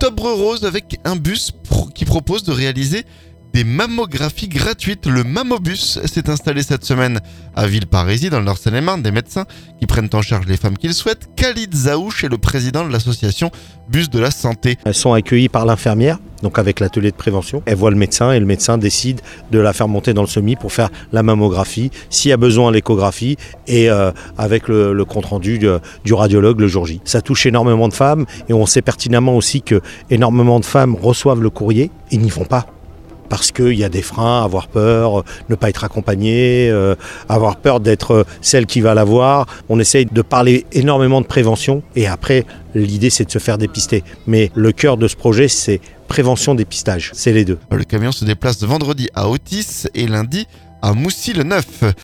Octobre Rose avec un bus qui propose de réaliser des mammographies gratuites. Le Mammobus s'est installé cette semaine à Villeparisis, dans le Nord-Seine-et-Marne. Des médecins qui prennent en charge les femmes qu'ils souhaitent. Khalid Zaouch est le président de l'association Bus de la Santé. Elles sont accueillies par l'infirmière, donc avec l'atelier de prévention. Elles voient le médecin et le médecin décide de la faire monter dans le SEMI pour faire la mammographie, s'il y a besoin l'échographie et avec le compte-rendu du radiologue le jour J. Ça touche énormément de femmes et on sait pertinemment aussi que énormément de femmes reçoivent le courrier et n'y vont pas. Parce qu'il y a des freins, avoir peur, ne pas être accompagné, avoir peur d'être celle qui va l'avoir. On essaye de parler énormément de prévention et après, l'idée c'est de se faire dépister. Mais le cœur de ce projet, c'est prévention-dépistage, c'est les deux. Le camion se déplace vendredi à Otis et lundi à Moussy-le-Neuf.